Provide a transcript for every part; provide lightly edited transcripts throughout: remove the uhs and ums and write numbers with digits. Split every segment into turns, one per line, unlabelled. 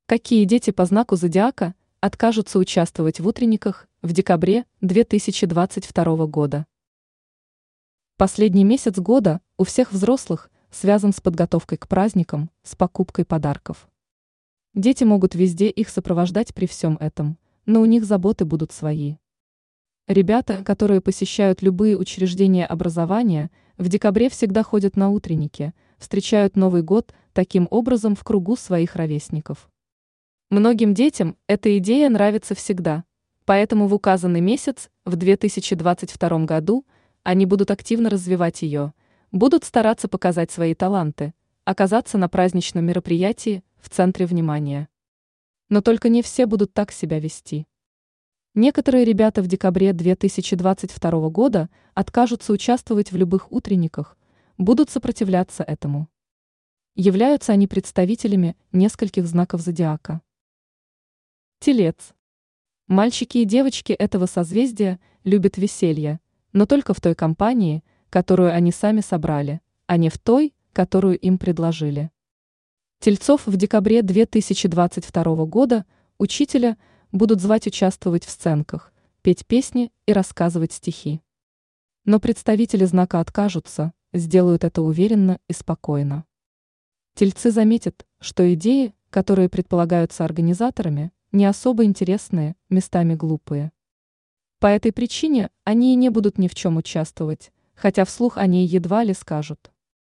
Какие дети по знаку зодиака откажутся участвовать в утренниках в декабре 2022 года? Последний месяц года у всех взрослых связан с подготовкой к праздникам, с покупкой подарков. Дети могут везде их сопровождать при всем этом, но у них заботы будут свои. Ребята, которые посещают любые учреждения образования, в декабре всегда ходят на утренники, встречают Новый год таким образом в кругу своих ровесников. Многим детям эта идея нравится всегда, поэтому в указанный месяц, в 2022 году, они будут активно развивать ее, будут стараться показать свои таланты, оказаться на праздничном мероприятии в центре внимания. Но только не все будут так себя вести. Некоторые ребята в декабре 2022 года откажутся участвовать в любых утренниках, будут сопротивляться этому. Являются они представителями нескольких знаков зодиака. Телец. Мальчики и девочки этого созвездия любят веселье, но только в той компании, которую они сами собрали, а не в той, которую им предложили. Тельцов в декабре 2022 года учителя будут звать участвовать в сценках, петь песни и рассказывать стихи. Но представители знака откажутся, сделают это уверенно и спокойно. Тельцы заметят, что идеи, которые предполагаются организаторами, не особо интересные, местами глупые. По этой причине они и не будут ни в чем участвовать, хотя вслух они едва ли скажут.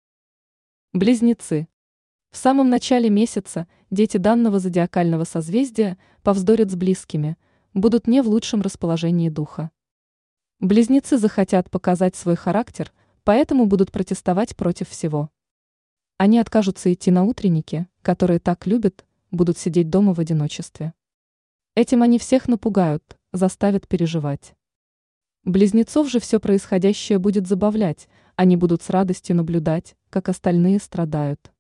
Близнецы. В самом начале месяца дети данного зодиакального созвездия повздорят с близкими, будут не в лучшем расположении духа. Близнецы захотят показать свой характер, поэтому будут протестовать против всего. Они откажутся идти на утренники, которые так любят, будут сидеть дома в одиночестве. Этим они всех напугают, заставят переживать. Близнецов же все происходящее будет забавлять, они будут с радостью наблюдать, как остальные страдают.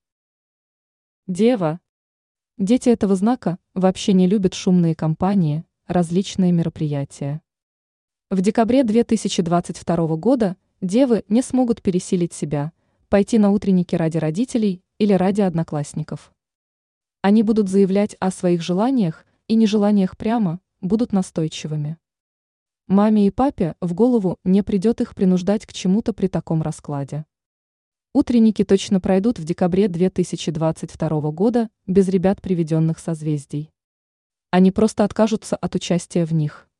Дева. Дети этого знака вообще не любят шумные компании, различные мероприятия. В декабре 2022 года девы не смогут пересилить себя, пойти на утренники ради родителей или ради одноклассников. Они будут заявлять о своих желаниях и нежеланиях прямо, будут настойчивыми. Маме и папе в голову не придет их принуждать к чему-то при таком раскладе. Утренники точно пройдут в декабре 2022 года без ребят приведенных созвездий. Они просто откажутся от участия в них.